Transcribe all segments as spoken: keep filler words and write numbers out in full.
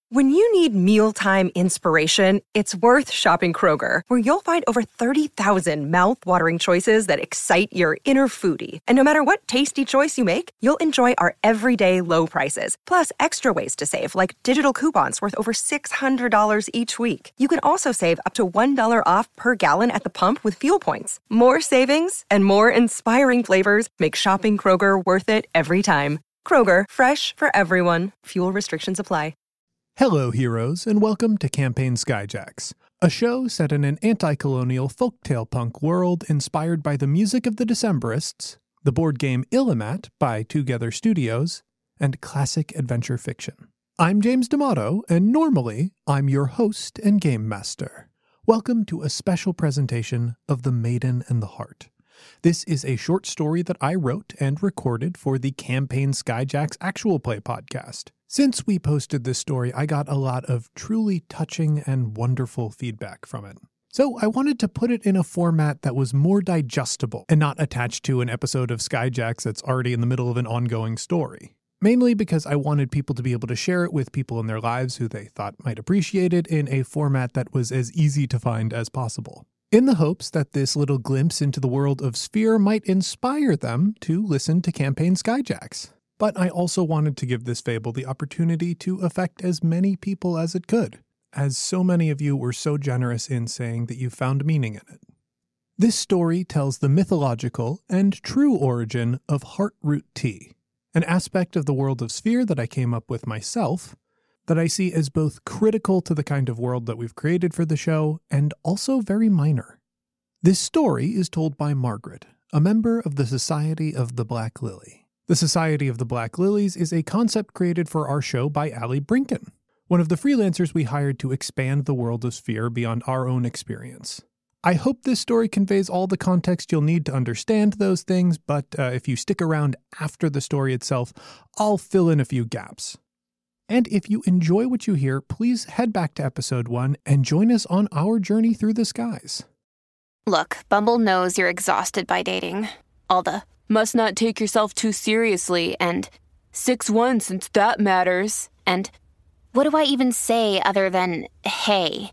When you need mealtime inspiration, it's worth shopping Kroger, where you'll find over thirty thousand mouth-watering choices that excite your inner foodie. And no matter what tasty choice you make, you'll enjoy our everyday low prices, plus extra ways to save, like digital coupons worth over six hundred dollars each week. You can also save up to one dollar off per gallon at the pump with fuel points. More savings and more inspiring flavors make shopping Kroger worth it every time. Kroger, fresh for everyone. Fuel restrictions apply. Hello, heroes, and welcome to Campaign Skyjacks, a show set in an anti-colonial folktale punk world inspired by the music of the Decemberists, the board game Illimat by Together Studios, and classic adventure fiction. I'm James D'Amato, and normally I'm your host and game master. Welcome to a special presentation of The Maiden and the Heart. This is a short story that I wrote and recorded for the Campaign Skyjacks Actual Play podcast. Since we posted this story, I got a lot of truly touching and wonderful feedback from it. So I wanted to put it in a format that was more digestible and not attached to an episode of Skyjacks that's already in the middle of an ongoing story. Mainly because I wanted people to be able to share it with people in their lives who they thought might appreciate it in a format that was as easy to find as possible. In the hopes that this little glimpse into the world of Sphere might inspire them to listen to Campaign Skyjacks. But I also wanted to give this fable the opportunity to affect as many people as it could, as so many of you were so generous in saying that you found meaning in it. This story tells the mythological and true origin of Heartroot Tea, an aspect of the world of Sphere that I came up with myself, that I see as both critical to the kind of world that we've created for the show, and also very minor. This story is told by Margaret, a member of the Society of the Black Lily. The Society of the Black Lilies is a concept created for our show by Allie Brinken, one of the freelancers we hired to expand the world of Sphere beyond our own experience. I hope this story conveys all the context you'll need to understand those things, but uh, if you stick around after the story itself, I'll fill in a few gaps. And if you enjoy what you hear, please head back to episode one and join us on our journey through the skies. Look, Bumble knows you're exhausted by dating. All the must not take yourself too seriously, and six one since that matters, and what do I even say other than, hey?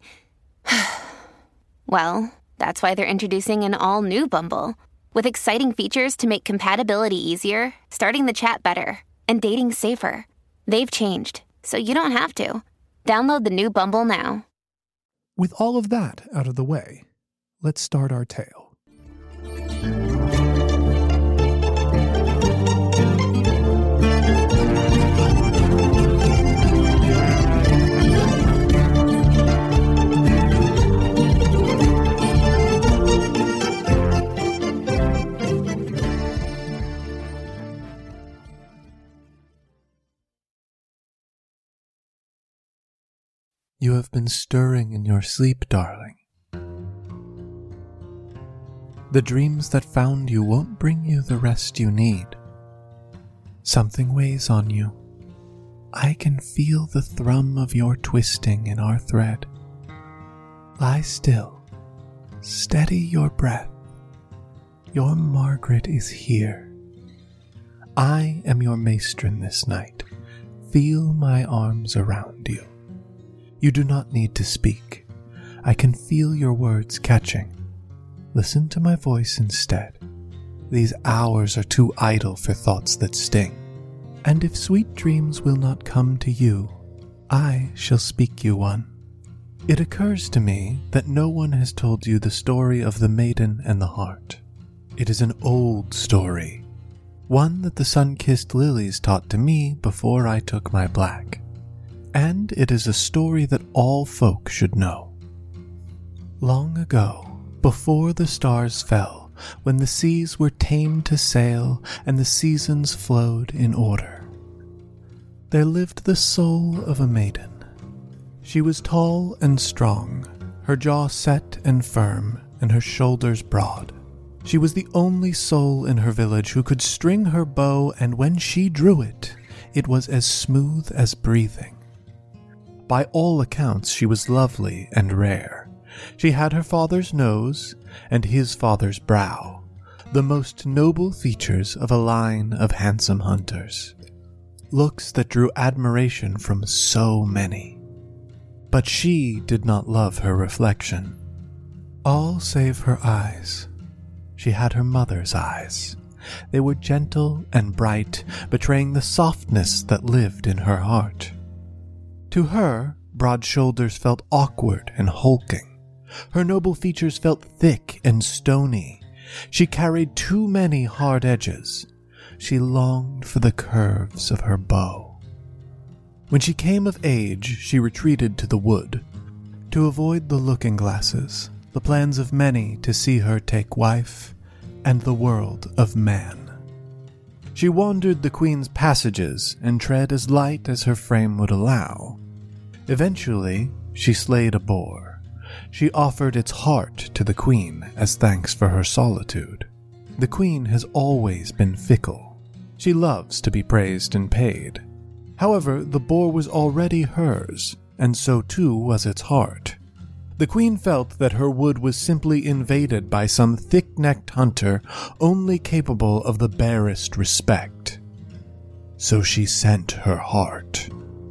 Well, that's why they're introducing an all-new Bumble, with exciting features to make compatibility easier, starting the chat better, and dating safer. They've changed, so you don't have to. Download the new Bumble now. With all of that out of the way, let's start our tale. You have been stirring in your sleep, darling. The dreams that found you won't bring you the rest you need. Something weighs on you. I can feel the thrum of your twisting in our thread. Lie still. Steady your breath. Your Margaret is here. I am your maestrin this night. Feel my arms around you. You do not need to speak. I can feel your words catching. Listen to my voice instead. These hours are too idle for thoughts that sting. And if sweet dreams will not come to you, I shall speak you one. It occurs to me that no one has told you the story of the Maiden and the Heart. It is an old story, one that the sun-kissed lilies taught to me before I took my black. And it is a story that all folk should know. Long ago, before the stars fell, when the seas were tamed to sail and the seasons flowed in order, there lived the soul of a maiden. She was tall and strong, her jaw set and firm, and her shoulders broad. She was the only soul in her village who could string her bow, and when she drew it, it was as smooth as breathing. By all accounts, she was lovely and rare. She had her father's nose and his father's brow, the most noble features of a line of handsome hunters. Looks that drew admiration from so many. But she did not love her reflection. All save her eyes. She had her mother's eyes. They were gentle and bright, betraying the softness that lived in her heart. To her, broad shoulders felt awkward and hulking. Her noble features felt thick and stony. She carried too many hard edges. She longed for the curves of her bow. When she came of age, she retreated to the wood. To avoid the looking glasses, the plans of many to see her take wife, and the world of man. She wandered the queen's passages and tread as light as her frame would allow. Eventually, she slayed a boar. She offered its heart to the queen as thanks for her solitude. The queen has always been fickle. She loves to be praised and paid. However, the boar was already hers, and so too was its heart. The queen felt that her wood was simply invaded by some thick-necked hunter only capable of the barest respect. So she sent her heart.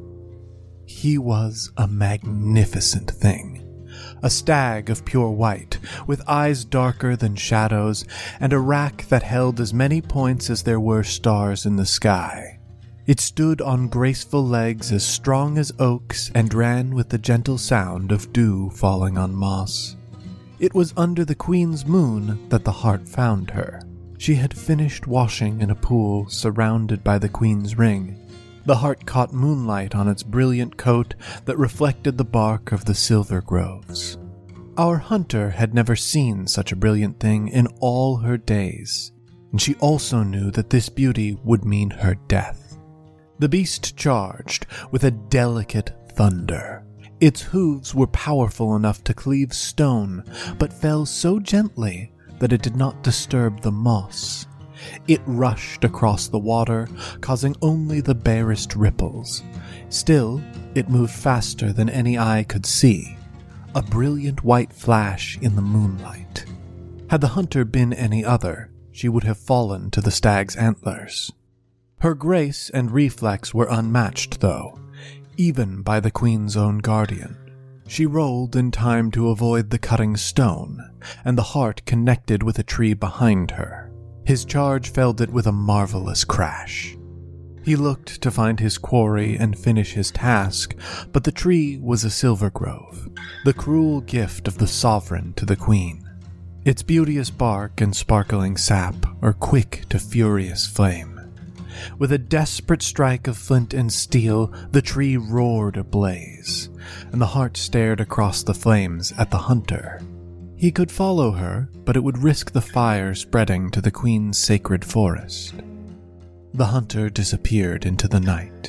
He was a magnificent thing. A stag of pure white, with eyes darker than shadows, and a rack that held as many points as there were stars in the sky. It stood on graceful legs as strong as oaks and ran with the gentle sound of dew falling on moss. It was under the queen's moon that the hart found her. She had finished washing in a pool surrounded by the queen's ring. The hart caught moonlight on its brilliant coat that reflected the bark of the silver groves. Our hunter had never seen such a brilliant thing in all her days, and she also knew that this beauty would mean her death. The beast charged with a delicate thunder. Its hooves were powerful enough to cleave stone, but fell so gently that it did not disturb the moss. It rushed across the water, causing only the barest ripples. Still, it moved faster than any eye could see, a brilliant white flash in the moonlight. Had the hunter been any other, she would have fallen to the stag's antlers. Her grace and reflex were unmatched, though, even by the queen's own guardian. She rolled in time to avoid the cutting stone, and the hart connected with a tree behind her. His charge felled it with a marvelous crash. He looked to find his quarry and finish his task, but the tree was a silver grove, the cruel gift of the sovereign to the queen. Its beauteous bark and sparkling sap are quick to furious flame. With a desperate strike of flint and steel, the tree roared ablaze, and the hart stared across the flames at the hunter. He could follow her, but it would risk the fire spreading to the queen's sacred forest. The hunter disappeared into the night.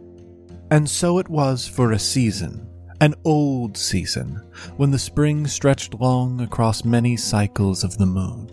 And so it was for a season, an old season, when the spring stretched long across many cycles of the moon.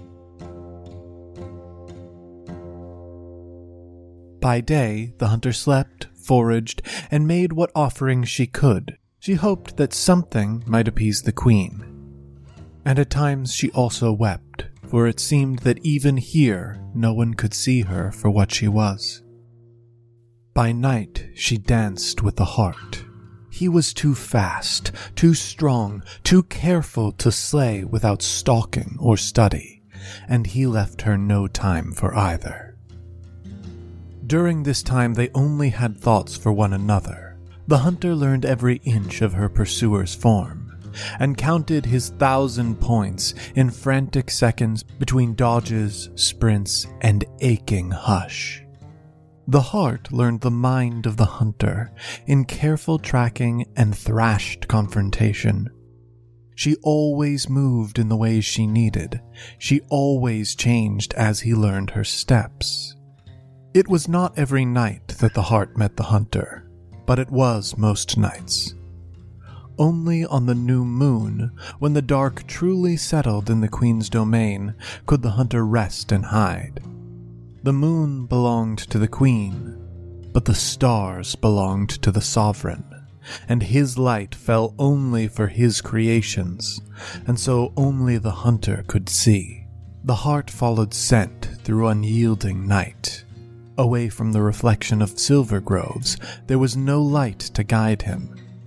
By day, the hunter slept, foraged, and made what offerings she could. She hoped that something might appease the queen. And at times she also wept, for it seemed that even here no one could see her for what she was. By night she danced with the hart. He was too fast, too strong, too careful to slay without stalking or study, and he left her no time for either. During this time they only had thoughts for one another. The hunter learned every inch of her pursuer's form, and counted his thousand points in frantic seconds between dodges, sprints, and aching hush. The hart learned the mind of the hunter in careful tracking and thrashed confrontation. She always moved in the ways she needed. She always changed as he learned her steps. It was not every night that the hart met the hunter, but it was most nights. Only on the new moon, when the dark truly settled in the queen's domain, could the hunter rest and hide. The moon belonged to the queen, but the stars belonged to the sovereign, and his light fell only for his creations, and so only the hunter could see. The hart followed scent through unyielding night. Away from the reflection of silver groves, there was no light to guide him.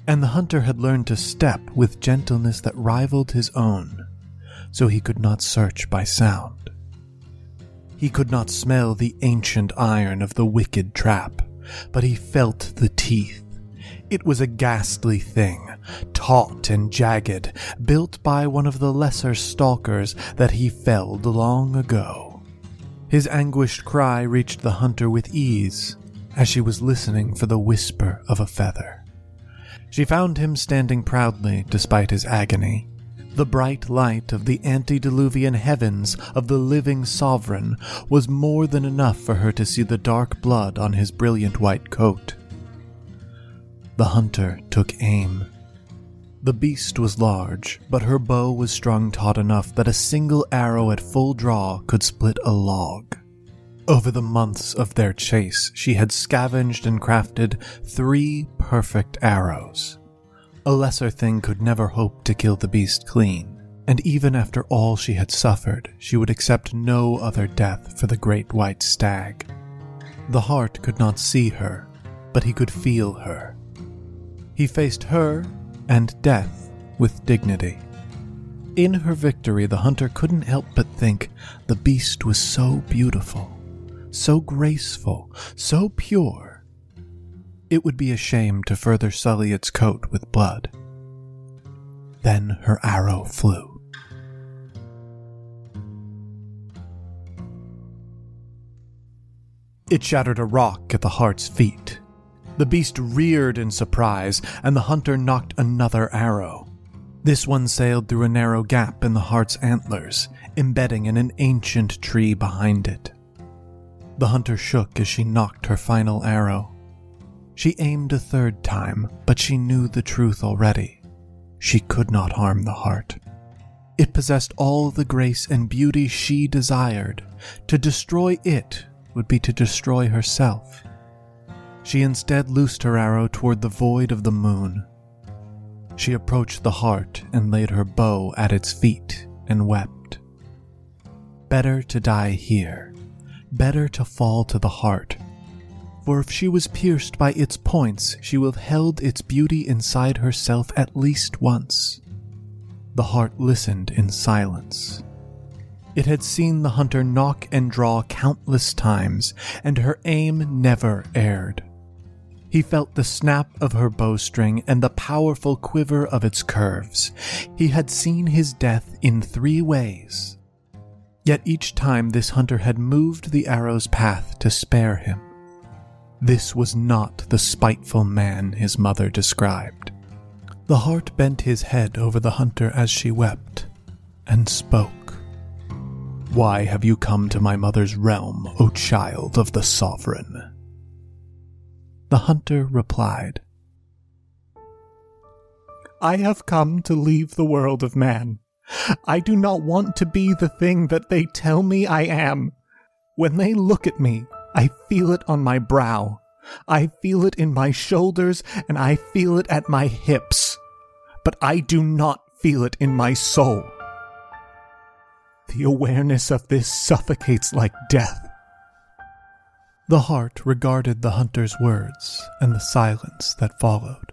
and the hunter had learned to step with gentleness that rivaled his own, so he could not search by sound. He could not smell the ancient iron of the wicked trap, but he felt the teeth. It was a ghastly thing, taut and jagged, built by one of the lesser stalkers that he felled long ago. His anguished cry reached the hunter with ease, as she was listening for the whisper of a feather. She found him standing proudly despite his agony. The bright light of the antediluvian heavens of the living sovereign was more than enough for her to see the dark blood on his brilliant white coat. The hunter took aim. The beast was large, but her bow was strung taut enough that a single arrow at full draw could split a log. Over the months of their chase, she had scavenged and crafted three perfect arrows. A lesser thing could never hope to kill the beast clean, and even after all she had suffered, she would accept no other death for the great white stag. The heart could not see her, but he could feel her. He faced her and death with dignity. In her victory, the hunter couldn't help but think the beast was so beautiful, so graceful, so pure. It would be a shame to further sully its coat with blood. Then her arrow flew. It shattered a rock at the hart's feet. The beast reared in surprise, and the hunter knocked another arrow. This one sailed through a narrow gap in the hart's antlers, embedding in an ancient tree behind it. The hunter shook as she knocked her final arrow. She aimed a third time, but she knew the truth already. She could not harm the hart. It possessed all the grace and beauty she desired. To destroy it would be to destroy herself. She instead loosed her arrow toward the void of the moon. She approached the hart and laid her bow at its feet and wept. Better to die here. Better to fall to the hart. For if she was pierced by its points, she will have held its beauty inside herself at least once. The hart listened in silence. It had seen the hunter knock and draw countless times, and her aim never erred. He felt the snap of her bowstring and the powerful quiver of its curves. He had seen his death in three ways. Yet each time this hunter had moved the arrow's path to spare him. This was not the spiteful man his mother described. The hart bent his head over the hunter as she wept, and spoke. "Why have you come to my mother's realm, O child of the sovereign?" The hunter replied, "I have come to leave the world of man. I do not want to be the thing that they tell me I am. When they look at me, I feel it on my brow. I feel it in my shoulders, and I feel it at my hips. But I do not feel it in my soul. The awareness of this suffocates like death." The hart regarded the hunter's words and the silence that followed.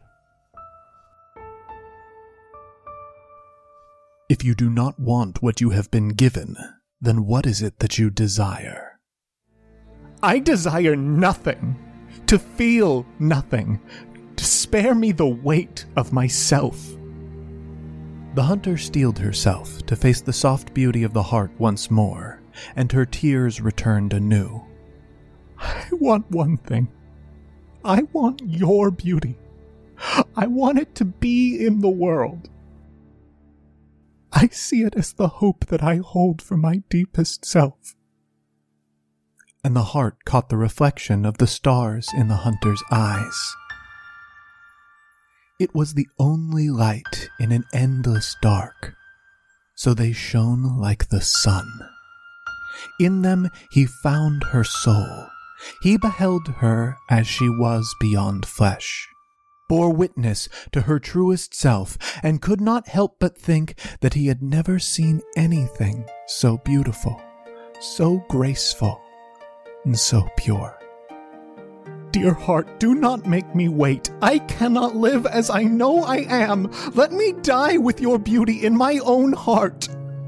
"If you do not want what you have been given, then what is it that you desire?" "I desire nothing, to feel nothing, to spare me the weight of myself." The hunter steeled herself to face the soft beauty of the hart once more, and her tears returned anew. "I want one thing. I want your beauty. I want it to be in the world. I see it as the hope that I hold for my deepest self." And the hart caught the reflection of the stars in the hunter's eyes. It was the only light in an endless dark, so they shone like the sun. In them he found her soul. He beheld her as she was beyond flesh, bore witness to her truest self, and could not help but think that he had never seen anything so beautiful, so graceful, and so pure. dear heart, do not make me wait. I cannot live as I know I am. Let me die with your beauty in my own heart.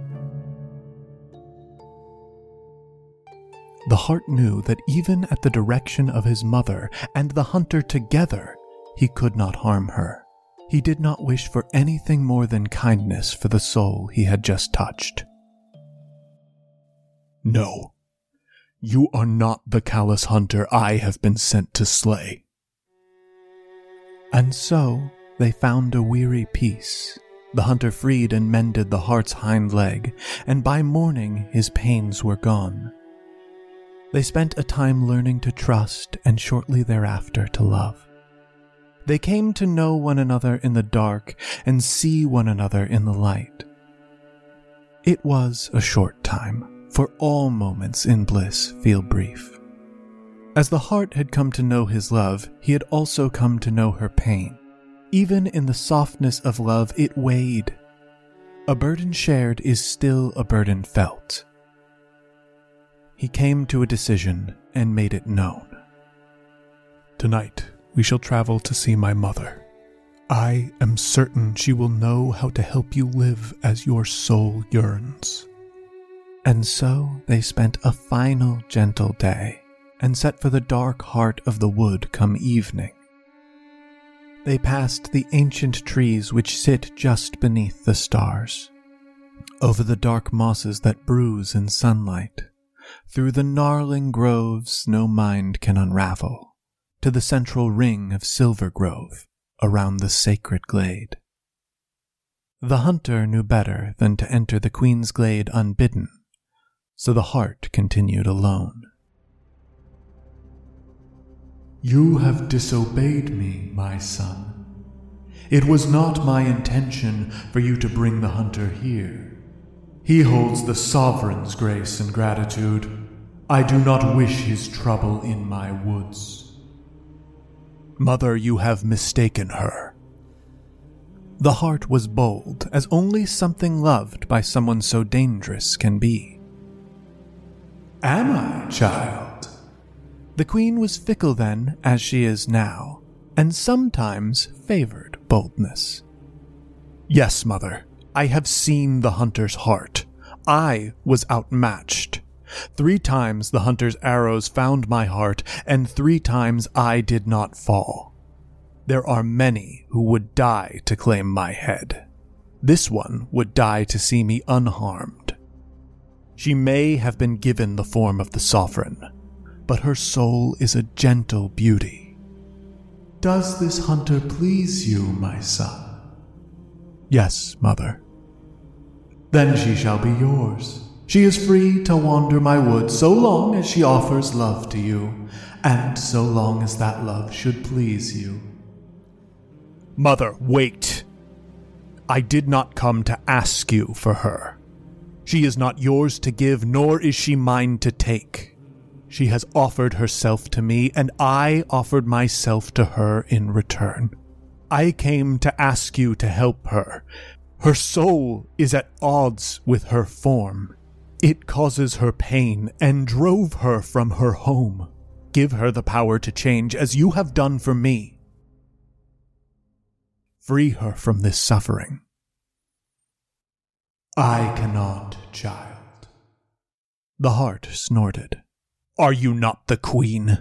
The hart knew that even at the direction of his mother and the hunter together, he could not harm her. He did not wish for anything more than kindness for the soul he had just touched. No, you are not the callous hunter I have been sent to slay. And so they found a weary peace. The hunter freed and mended the hart's hind leg, and by morning his pains were gone. They spent a time learning to trust and shortly thereafter to love. They came to know one another in the dark and see one another in the light. It was a short time, for all moments in bliss feel brief. As the hart had come to know his love, he had also come to know her pain. Even in the softness of love, it weighed. A burden shared is still a burden felt. He came to a decision and made it known. Tonight, we shall travel to see my mother. I am certain she will know how to help you live as your soul yearns. And so they spent a final gentle day and set for the dark heart of the wood come evening. They passed the ancient trees which sit just beneath the stars, over the dark mosses that bruise in sunlight, through the gnarling groves no mind can unravel, to the central ring of silver grove around the sacred glade. The hunter knew better than to enter the queen's glade unbidden, so the hart continued alone. You have disobeyed me, my son. It was not my intention for you to bring the hunter here. He holds the sovereign's grace and gratitude. I do not wish his trouble in my woods. Mother, you have mistaken her. The hart was bold, as only something loved by someone so dangerous can be. Am I, child? The queen was fickle then, as she is now, and sometimes favored boldness. Yes, mother. I have seen the hunter's heart. I was outmatched. Three times the hunter's arrows found my heart, and three times I did not fall. There are many who would die to claim my head. This one would die to see me unharmed. She may have been given the form of the sovereign, but her soul is a gentle beauty. Does this hunter please you, my son? Yes, mother. Then she shall be yours. She is free to wander my wood so long as she offers love to you, and so long as that love should please you. Mother, wait. I did not come to ask you for her. She is not yours to give, nor is she mine to take. She has offered herself to me, and I offered myself to her in return. I came to ask you to help her. Her soul is at odds with her form. It causes her pain and drove her from her home. Give her the power to change as you have done for me. Free her from this suffering. I cannot, child. The hart snorted. Are you not the queen?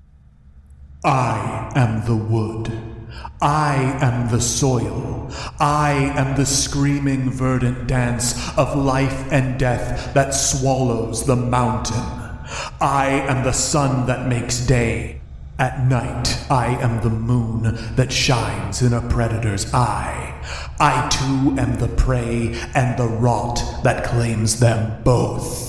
I am the wood. I am the soil. I am the screaming verdant dance of life and death that swallows the mountain. I am the sun that makes day. At night, I am the moon that shines in a predator's eye. I too am the prey and the rot that claims them both.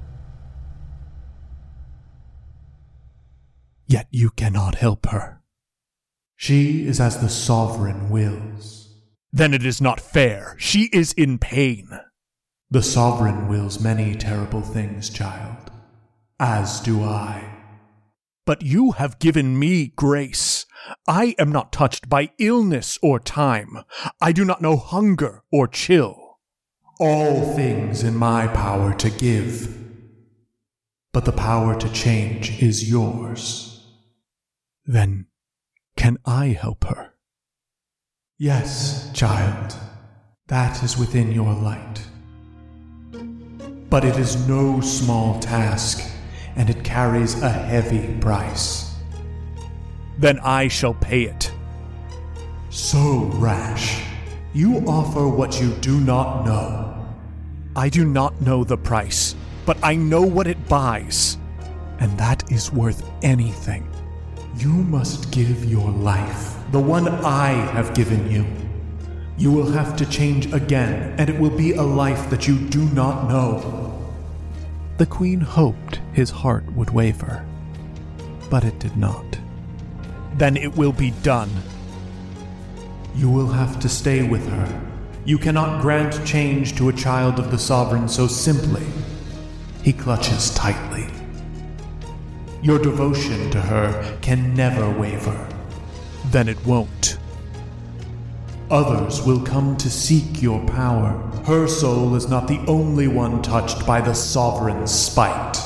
Yet you cannot help her. She is as the sovereign wills. Then it is not fair. She is in pain. The sovereign wills many terrible things, child, as do I. But you have given me grace. I am not touched by illness or time. I do not know hunger or chill. All things in my power to give. But the power to change is yours. Then, can I help her? Yes, child, that is within your light. But it is no small task, and it carries a heavy price. Then I shall pay it. So rash, you offer what you do not know. I do not know the price, but I know what it buys, and that is worth anything. You must give your life, the one I have given you. You will have to change again, and it will be a life that you do not know. The queen hoped his heart would waver, but it did not. Then it will be done. You will have to stay with her. You cannot grant change to a child of the sovereign so simply. He clutches tightly. Your devotion to her can never waver. Then it won't. Others will come to seek your power. Her soul is not the only one touched by the sovereign's spite.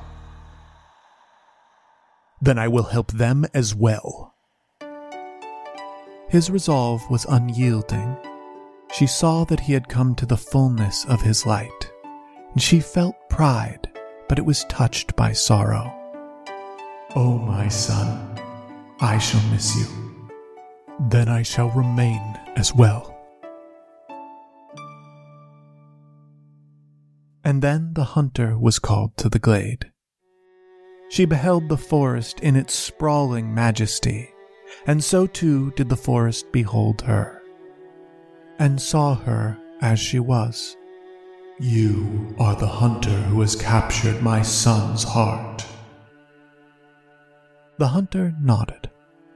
Then I will help them as well. His resolve was unyielding. She saw that he had come to the fullness of his light, and she felt pride, but it was touched by sorrow. Oh, my son, I shall miss you. Then I shall remain as well. And then the hunter was called to the glade. She beheld the forest in its sprawling majesty, and so too did the forest behold her, and saw her as she was. You are the hunter who has captured my son's heart. The hunter nodded.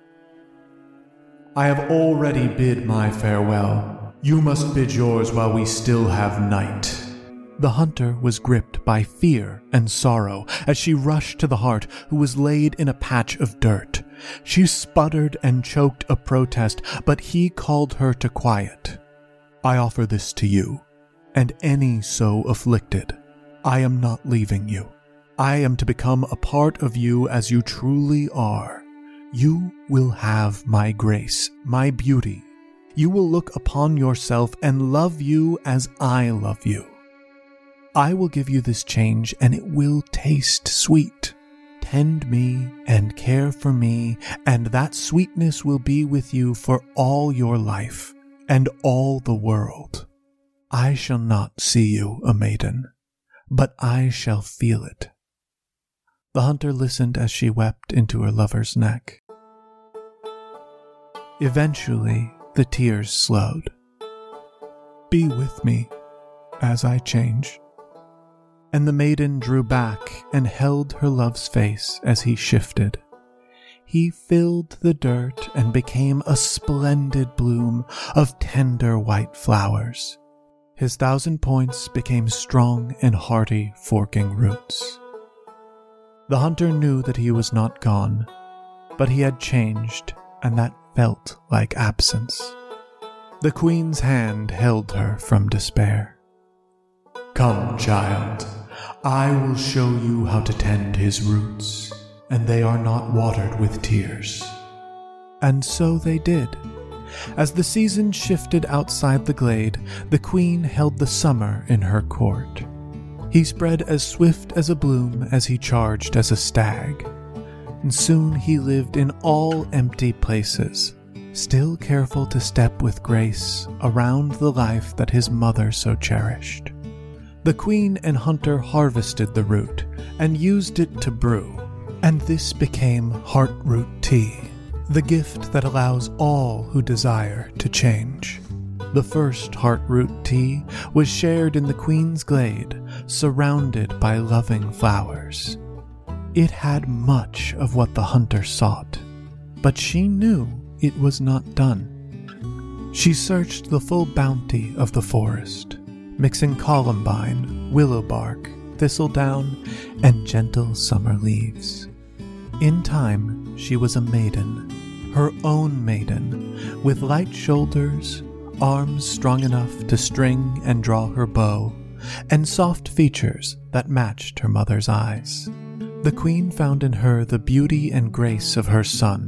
I have already bid my farewell. You must bid yours while we still have night. The hunter was gripped by fear and sorrow as she rushed to the hart, who was laid in a patch of dirt. She sputtered and choked a protest, but he called her to quiet. I offer this to you, and any so afflicted. I am not leaving you. I am to become a part of you as you truly are. You will have my grace, my beauty. You will look upon yourself and love you as I love you. I will give you this change, and it will taste sweet. Tend me and care for me, and that sweetness will be with you for all your life and all the world. I shall not see you a maiden, but I shall feel it. The hunter listened as she wept into her lover's neck. Eventually, the tears slowed. Be with me as I change. And the maiden drew back and held her love's face as he shifted. He filled the dirt and became a splendid bloom of tender white flowers. His thousand points became strong and hearty forking roots. The hunter knew that he was not gone, but he had changed, and that felt like absence. The queen's hand held her from despair. Come, child, I will show you how to tend his roots, and they are not watered with tears. And so they did. As the season shifted outside the glade, the queen held the summer in her court. He spread as swift as a bloom as he charged as a stag, and soon he lived in all empty places, still careful to step with grace around the life that his mother so cherished. The queen and hunter harvested the root and used it to brew, and this became heartroot tea, the gift that allows all who desire to change. The first heartroot tea was shared in the queen's glade, surrounded by loving flowers. It had much of what the hunter sought, but she knew it was not done. She searched the full bounty of the forest, mixing columbine, willow bark, thistledown, and gentle summer leaves. In time, she was a maiden, her own maiden, with light shoulders, arms strong enough to string and draw her bow, and soft features that matched her mother's eyes. The queen found in her the beauty and grace of her son,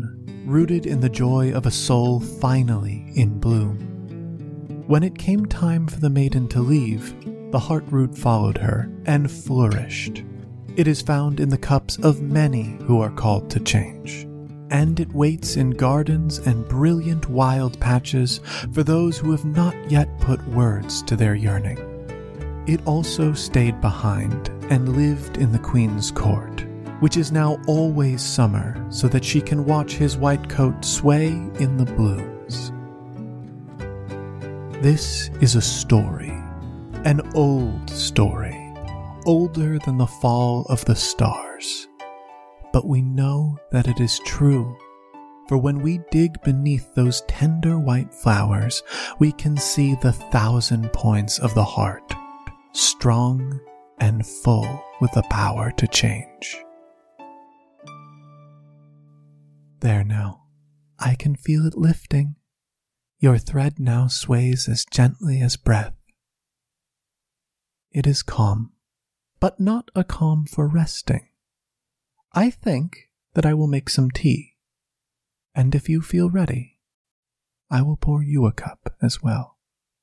rooted in the joy of a soul finally in bloom. When it came time for the maiden to leave, the heartroot followed her and flourished. It is found in the cups of many who are called to change, and it waits in gardens and brilliant wild patches for those who have not yet put words to their yearning. It also stayed behind and lived in the queen's court, which is now always summer, so that she can watch his white coat sway in the blooms. This is a story, an old story, older than the fall of the stars. But we know that it is true, for when we dig beneath those tender white flowers, we can see the thousand points of the heart, strong and full with the power to change. There now, I can feel it lifting. Your thread now sways as gently as breath. It is calm, but not a calm for resting. I think that I will make some tea, and if you feel ready, I will pour you a cup as well.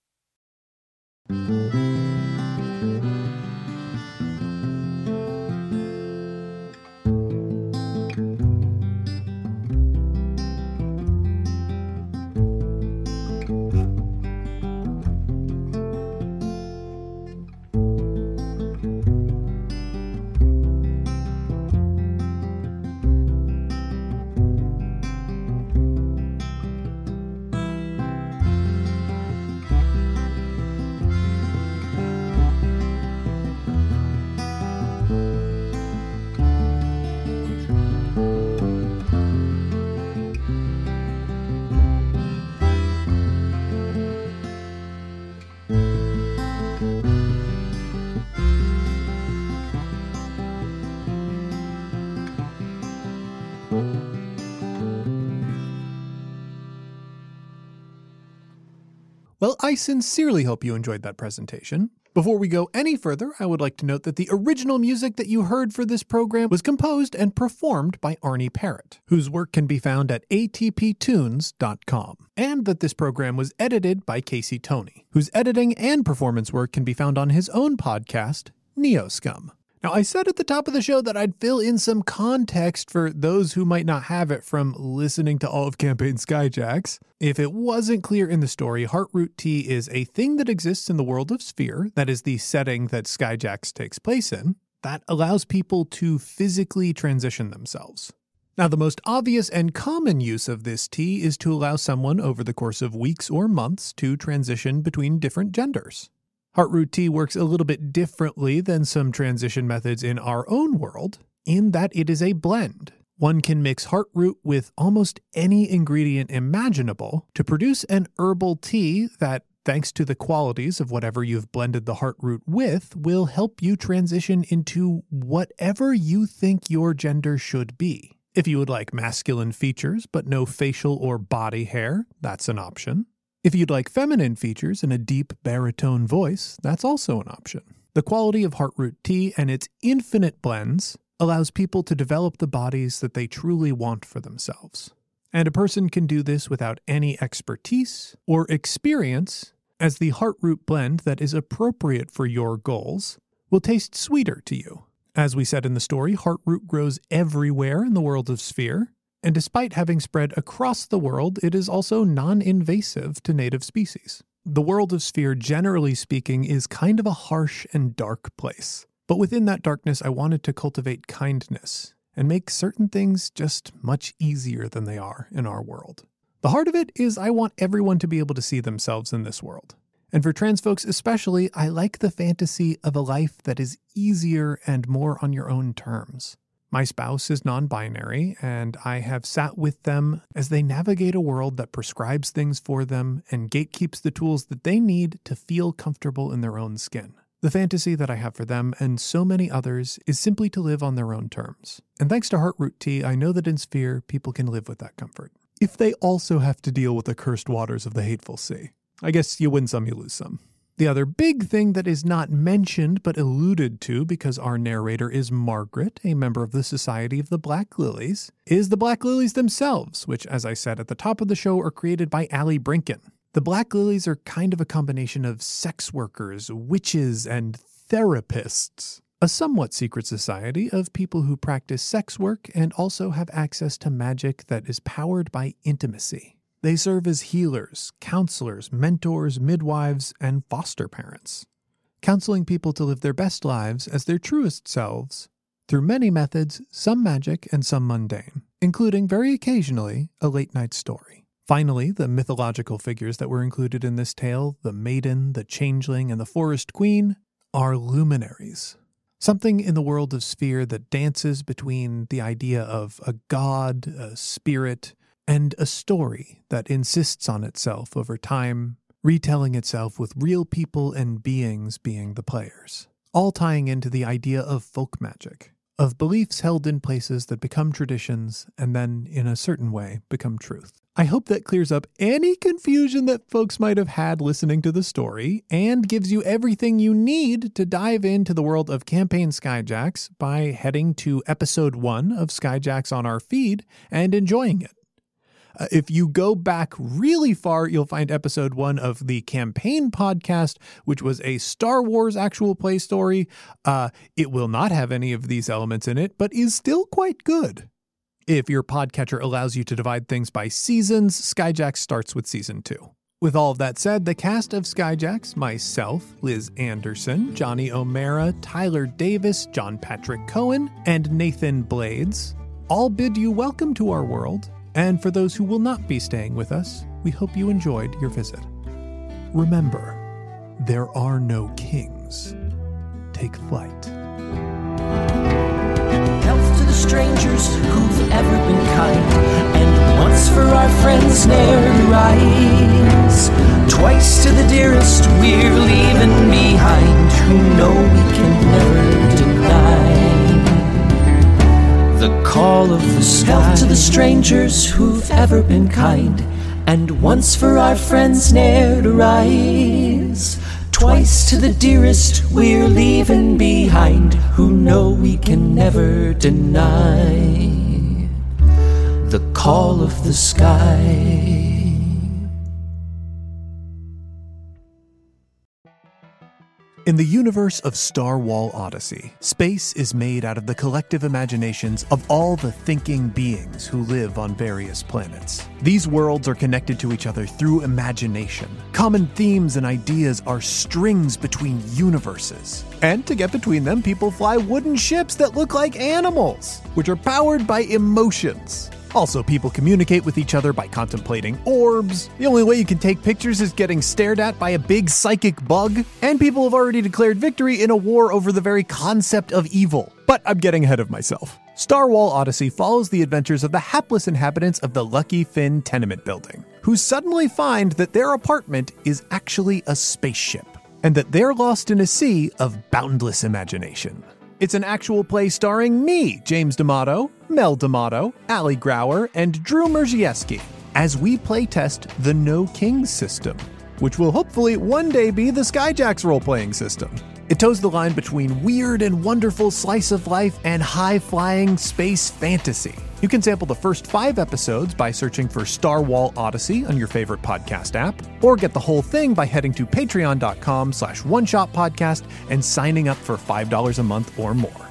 Well, I sincerely hope you enjoyed that presentation. Before we go any further, I would like to note that the original music that you heard for this program was composed and performed by Arnie Parrott, whose work can be found at a t p tunes dot com, and that this program was edited by Casey Toney, whose editing and performance work can be found on his own podcast, Neoscum. Now, I said at the top of the show that I'd fill in some context for those who might not have it from listening to all of Campaign Skyjacks. If it wasn't clear in the story, Heartroot Tea is a thing that exists in the world of Sphere, that is the setting that Skyjacks takes place in, that allows people to physically transition themselves. Now, the most obvious and common use of this tea is to allow someone over the course of weeks or months to transition between different genders. Heartroot Tea works a little bit differently than some transition methods in our own world, in that it is a blend. One can mix heartroot with almost any ingredient imaginable to produce an herbal tea that, thanks to the qualities of whatever you've blended the heartroot with, will help you transition into whatever you think your gender should be. If you would like masculine features but no facial or body hair, that's an option. If you'd like feminine features and a deep baritone voice, that's also an option. The quality of Heartroot Tea and its infinite blends allows people to develop the bodies that they truly want for themselves. And a person can do this without any expertise or experience, as the Heartroot blend that is appropriate for your goals will taste sweeter to you. As we said in the story, Heartroot grows everywhere in the world of Sphere, and despite having spread across the world, it is also non-invasive to native species. The world of Sphere, generally speaking, is kind of a harsh and dark place. But within that darkness, I wanted to cultivate kindness and make certain things just much easier than they are in our world. The heart of it is I want everyone to be able to see themselves in this world. And for trans folks especially, I like the fantasy of a life that is easier and more on your own terms. My spouse is non-binary, and I have sat with them as they navigate a world that prescribes things for them and gatekeeps the tools that they need to feel comfortable in their own skin. The fantasy that I have for them and so many others is simply to live on their own terms. And thanks to Heartroot Tea, I know that in Sphere, people can live with that comfort. If they also have to deal with the cursed waters of the hateful sea. I guess you win some, you lose some. The other big thing that is not mentioned but alluded to because our narrator is Margaret, a member of the Society of the Black Lilies, is the Black Lilies themselves, which, as I said at the top of the show, are created by Allie Brinken. The Black Lilies are kind of a combination of sex workers, witches, and therapists. A somewhat secret society of people who practice sex work and also have access to magic that is powered by intimacy. They serve as healers, counselors, mentors, midwives, and foster parents, counseling people to live their best lives as their truest selves through many methods, some magic and some mundane, including, very occasionally, a late-night story. Finally, the mythological figures that were included in this tale, the maiden, the changeling, and the forest queen, are luminaries. Something in the world of Sphere that dances between the idea of a god, a spirit, and a story that insists on itself over time, retelling itself with real people and beings being the players, all tying into the idea of folk magic, of beliefs held in places that become traditions and then, in a certain way, become truth. I hope that clears up any confusion that folks might have had listening to the story and gives you everything you need to dive into the world of Campaign Skyjacks by heading to episode one of Skyjacks on our feed and enjoying it. Uh, if you go back really far, you'll find episode one of the Campaign podcast, which was a Star Wars actual play story. Uh, it will not have any of these elements in it, but is still quite good. If your podcatcher allows you to divide things by seasons, Skyjacks starts with season two. With all of that said, the cast of Skyjacks, myself, Liz Anderson, Johnny O'Mara, Tyler Davis, John Patrick Cohen, and Nathan Blades, all bid you welcome to our world. And for those who will not be staying with us, we hope you enjoyed your visit. Remember, there are no kings. Take flight. Health to the strangers who've ever been kind, and once for our friends ne'er to rise. Twice to the dearest we're leaving behind, who know we can never deny. The call of the sky. Health to the strangers who've ever been kind, and once for our friends ne'er to rise. Twice to the dearest we're leaving behind, who know we can never deny. The call of the sky. In the universe of Star Wall Odyssey, space is made out of the collective imaginations of all the thinking beings who live on various planets. These worlds are connected to each other through imagination. Common themes and ideas are strings between universes. And to get between them, people fly wooden ships that look like animals, which are powered by emotions. Also, people communicate with each other by contemplating orbs. The only way you can take pictures is getting stared at by a big psychic bug. And people have already declared victory in a war over the very concept of evil. But I'm getting ahead of myself. Star Wall Odyssey follows the adventures of the hapless inhabitants of the Lucky Finn tenement building, who suddenly find that their apartment is actually a spaceship, and that they're lost in a sea of boundless imagination. It's an actual play starring me, James D'Amato, Mel D'Amato, Ali Grauer, and Drew Merzieski, as we playtest the No Kings system, which will hopefully one day be the Skyjacks role-playing system. It toes the line between weird and wonderful slice of life and high-flying space fantasy. You can sample the first five episodes by searching for Star Wall Odyssey on your favorite podcast app, or get the whole thing by heading to patreon.com slash one shot podcast and signing up for five dollars a month or more.